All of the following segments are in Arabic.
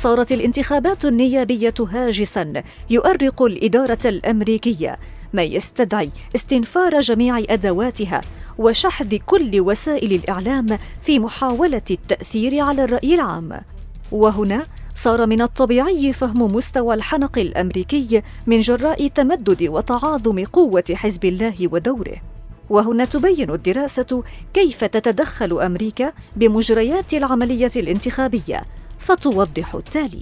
صارت الانتخابات النيابية هاجساً يؤرق الإدارة الأمريكية، ما يستدعي استنفار جميع أدواتها وشحذ كل وسائل الإعلام في محاولة التأثير على الرأي العام. وهنا صار من الطبيعي فهم مستوى الحنق الأمريكي من جراء تمدد وتعاظم قوة حزب الله ودوره. وهنا تبين الدراسة كيف تتدخل أمريكا بمجريات العملية الانتخابية، فتوضح التالي: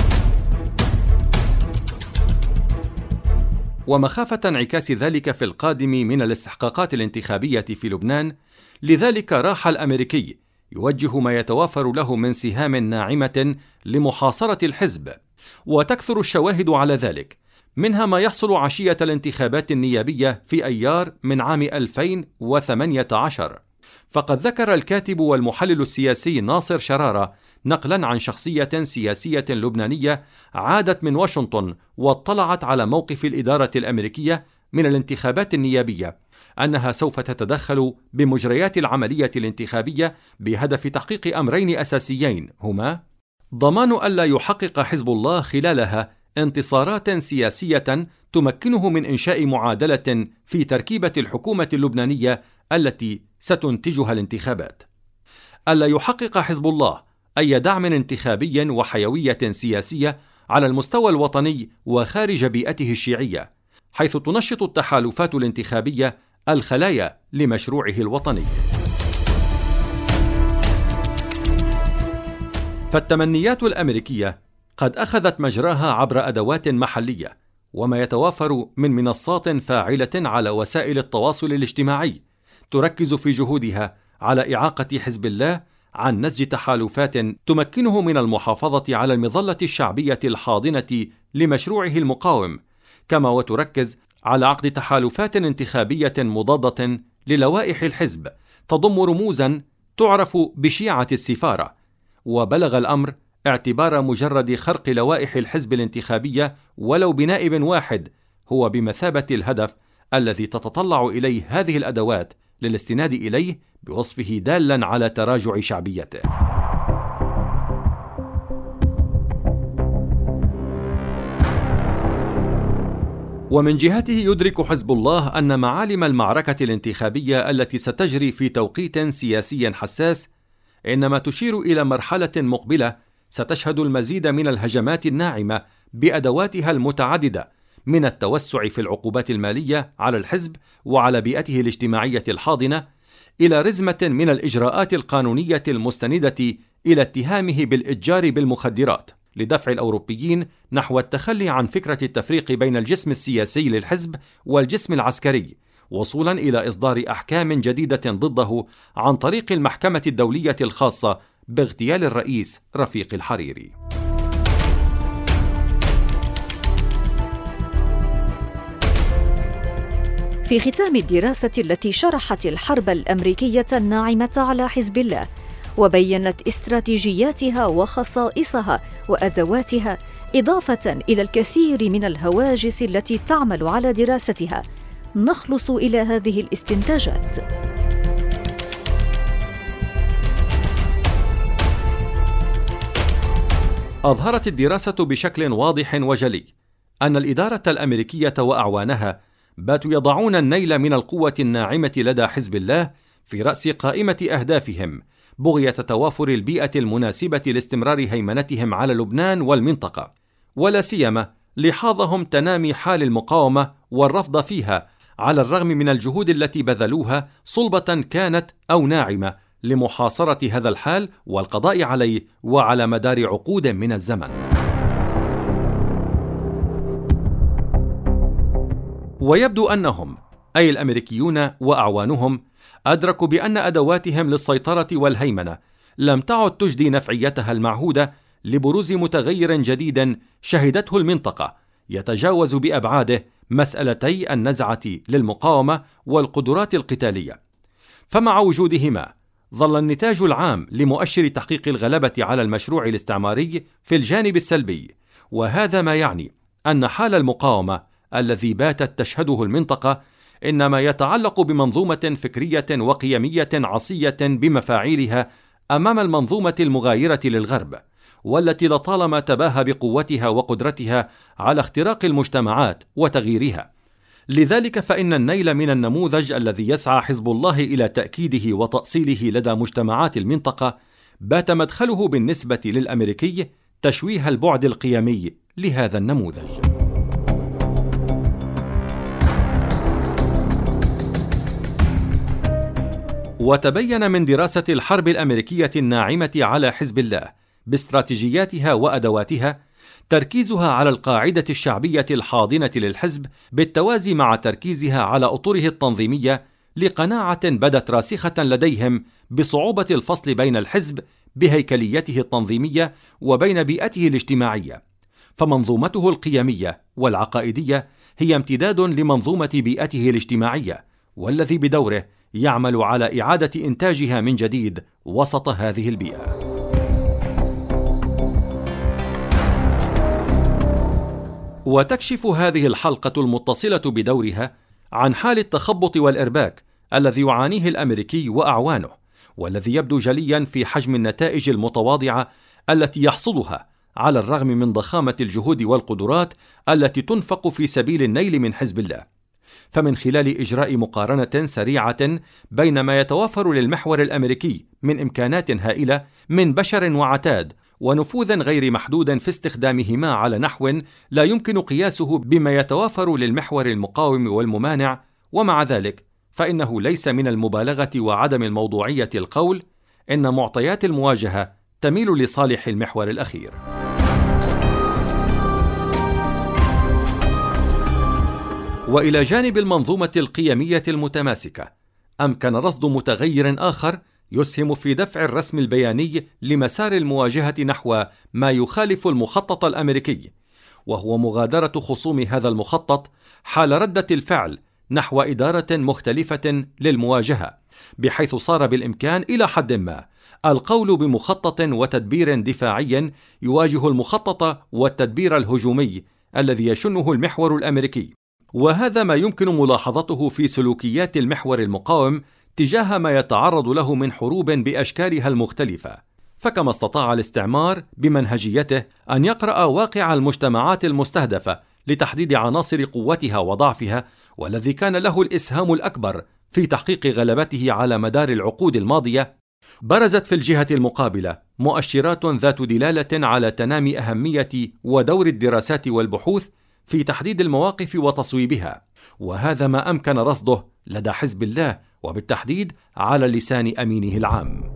ومخافة انعكاس ذلك في القادم من الاستحقاقات الانتخابية في لبنان، لذلك راح الأمريكي يوجه ما يتوافر له من سهام ناعمة لمحاصرة الحزب، وتكثر الشواهد على ذلك، منها ما يحصل عشية الانتخابات النيابية في أيار من عام 2018. فقد ذكر الكاتب والمحلل السياسي ناصر شرارة نقلا عن شخصية سياسية لبنانية عادت من واشنطن واطلعت على موقف الإدارة الأمريكية من الانتخابات النيابية، أنها سوف تتدخل بمجريات العملية الانتخابية بهدف تحقيق أمرين أساسيين، هما ضمان ألا يحقق حزب الله خلالها انتصارات سياسية تمكنه من إنشاء معادلة في تركيبة الحكومة اللبنانية التي ستنتجها الانتخابات، ألا يحقق حزب الله أي دعم انتخابي وحيوية سياسية على المستوى الوطني وخارج بيئته الشيعية، حيث تنشط التحالفات الانتخابية الخلايا لمشروعه الوطني. فالتمنيات الأمريكية قد أخذت مجراها عبر أدوات محلية وما يتوافر من منصات فاعلة على وسائل التواصل الاجتماعي تركز في جهودها على إعاقة حزب الله عن نسج تحالفات تمكنه من المحافظة على المظلة الشعبية الحاضنة لمشروعه المقاوم، كما وتركز على عقد تحالفات انتخابية مضادة للوائح الحزب تضم رموزا تعرف بشيعة السفارة. وبلغ الأمر اعتبار مجرد خرق لوائح الحزب الانتخابية ولو بنائب واحد هو بمثابة الهدف الذي تتطلع إليه هذه الأدوات للاستناد إليه بوصفه دالا على تراجع شعبيته. ومن جهته يدرك حزب الله أن معالم المعركة الانتخابية التي ستجري في توقيت سياسي حساس إنما تشير إلى مرحلة مقبلة ستشهد المزيد من الهجمات الناعمة بأدواتها المتعددة، من التوسع في العقوبات المالية على الحزب وعلى بيئته الاجتماعية الحاضنة، إلى رزمة من الإجراءات القانونية المستندة إلى اتهامه بالإتجار بالمخدرات لدفع الأوروبيين نحو التخلي عن فكرة التفريق بين الجسم السياسي للحزب والجسم العسكري، وصولا إلى إصدار أحكام جديدة ضده عن طريق المحكمة الدولية الخاصة باغتيال الرئيس رفيق الحريري. في ختام الدراسة التي شرحت الحرب الأمريكية الناعمة على حزب الله وبينت استراتيجياتها وخصائصها وأدواتها، إضافة إلى الكثير من الهواجس التي تعمل على دراستها، نخلص إلى هذه الاستنتاجات: أظهرت الدراسة بشكل واضح وجلي أن الإدارة الأمريكية وأعوانها باتوا يضعون النيل من القوة الناعمة لدى حزب الله في رأس قائمة أهدافهم، بغية توافر البيئة المناسبة لاستمرار هيمنتهم على لبنان والمنطقة، ولا سيما لحاظهم تنامي حال المقاومة والرفض فيها، على الرغم من الجهود التي بذلوها صلبة كانت أو ناعمة لمحاصرة هذا الحال والقضاء عليه وعلى مدار عقود من الزمن. ويبدو أنهم أي الأمريكيون وأعوانهم أدركوا بأن أدواتهم للسيطرة والهيمنة لم تعد تجدي نفعيتها المعهودة لبروز متغير جديد شهدته المنطقة يتجاوز بأبعاده مسألتي النزعة للمقاومة والقدرات القتالية. فمع وجودهما ظل النتاج العام لمؤشر تحقيق الغلبة على المشروع الاستعماري في الجانب السلبي، وهذا ما يعني أن حال المقاومة الذي باتت تشهده المنطقة إنما يتعلق بمنظومة فكرية وقيمية عصية بمفاعيلها أمام المنظومة المغايرة للغرب، والتي لطالما تباهى بقوتها وقدرتها على اختراق المجتمعات وتغييرها. لذلك فإن النيل من النموذج الذي يسعى حزب الله إلى تأكيده وتأصيله لدى مجتمعات المنطقة بات مدخله بالنسبة للأمريكي تشويه البعد القيمي لهذا النموذج. وتبين من دراسة الحرب الأمريكية الناعمة على حزب الله باستراتيجياتها وأدواتها تركيزها على القاعدة الشعبية الحاضنة للحزب بالتوازي مع تركيزها على أطره التنظيمية لقناعة بدت راسخة لديهم بصعوبة الفصل بين الحزب بهيكليته التنظيمية وبين بيئته الاجتماعية، فمنظومته القيمية والعقائدية هي امتداد لمنظومة بيئته الاجتماعية، والذي بدوره يعمل على إعادة إنتاجها من جديد وسط هذه البيئة. وتكشف هذه الحلقة المتصلة بدورها عن حال التخبط والإرباك الذي يعانيه الأمريكي وأعوانه، والذي يبدو جليا في حجم النتائج المتواضعة التي يحصدها على الرغم من ضخامة الجهود والقدرات التي تنفق في سبيل النيل من حزب الله. فمن خلال إجراء مقارنة سريعة بين ما يتوافر للمحور الأمريكي من إمكانات هائلة من بشر وعتاد ونفوذ غير محدود في استخدامهما على نحو لا يمكن قياسه بما يتوافر للمحور المقاوم والممانع، ومع ذلك فإنه ليس من المبالغة وعدم الموضوعية القول إن معطيات المواجهة تميل لصالح المحور الأخير. وإلى جانب المنظومة القيمية المتماسكة، أمكن رصد متغير آخر يسهم في دفع الرسم البياني لمسار المواجهة نحو ما يخالف المخطط الأمريكي، وهو مغادرة خصوم هذا المخطط حال ردة الفعل نحو إدارة مختلفة للمواجهة، بحيث صار بالإمكان إلى حد ما القول بمخطط وتدبير دفاعي يواجه المخطط والتدبير الهجومي الذي يشنه المحور الأمريكي. وهذا ما يمكن ملاحظته في سلوكيات المحور المقاوم تجاه ما يتعرض له من حروب بأشكالها المختلفة. فكما استطاع الاستعمار بمنهجيته أن يقرأ واقع المجتمعات المستهدفة لتحديد عناصر قوتها وضعفها، والذي كان له الإسهام الأكبر في تحقيق غلبته على مدار العقود الماضية، برزت في الجهة المقابلة مؤشرات ذات دلالة على تنامي أهمية ودور الدراسات والبحوث في تحديد المواقف وتصويبها، وهذا ما أمكن رصده لدى حزب الله وبالتحديد على لسان أمينه العام.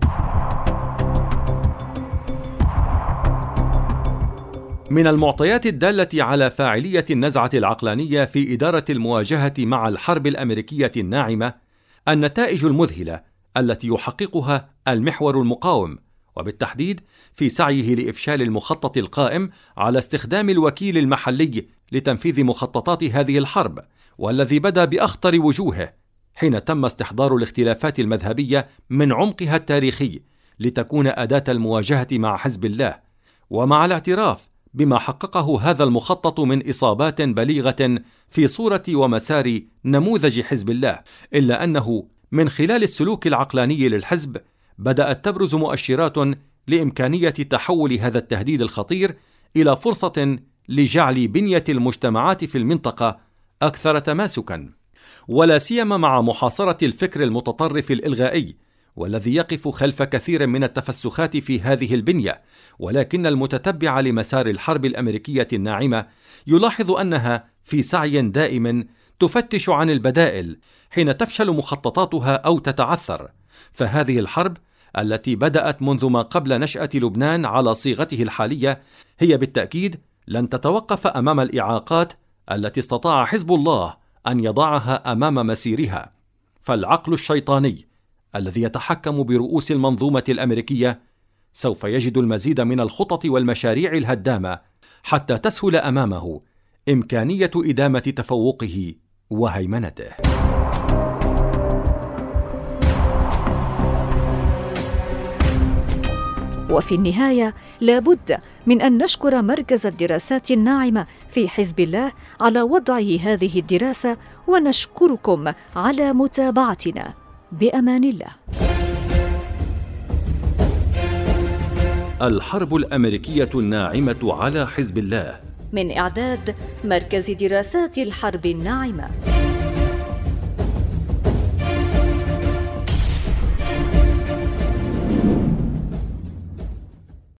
من المعطيات الدالة على فاعلية النزعة العقلانية في إدارة المواجهة مع الحرب الأمريكية الناعمة النتائج المذهلة التي يحققها المحور المقاوم، وبالتحديد في سعيه لإفشال المخطط القائم على استخدام الوكيل المحلي لتنفيذ مخططات هذه الحرب، والذي بدا بأخطر وجوهه حين تم استحضار الاختلافات المذهبية من عمقها التاريخي لتكون أداة المواجهة مع حزب الله، ومع الاعتراف بما حققه هذا المخطط من إصابات بليغة في صورة ومسار نموذج حزب الله، إلا أنه من خلال السلوك العقلاني للحزب بدأت تبرز مؤشرات لإمكانية تحول هذا التهديد الخطير إلى فرصة لجعل بنية المجتمعات في المنطقة أكثر تماسكاً، ولا سيما مع محاصرة الفكر المتطرف الإلغائي والذي يقف خلف كثير من التفسخات في هذه البنية. ولكن المتتبع لمسار الحرب الأمريكية الناعمة يلاحظ أنها في سعي دائم تفتش عن البدائل حين تفشل مخططاتها أو تتعثر. فهذه الحرب التي بدأت منذ ما قبل نشأة لبنان على صيغته الحالية هي بالتأكيد لن تتوقف أمام الإعاقات التي استطاع حزب الله أن يضعها أمام مسيرها. فالعقل الشيطاني الذي يتحكم برؤوس المنظومة الأمريكية سوف يجد المزيد من الخطط والمشاريع الهدامة حتى تسهل أمامه إمكانية إدامة تفوقه وهيمنته. وفي النهاية لابد من أن نشكر مركز الدراسات الناعمة في حزب الله على وضعه هذه الدراسة، ونشكركم على متابعتنا. بأمان الله. الحرب الأمريكية الناعمة على حزب الله، من إعداد مركز دراسات الحرب الناعمة.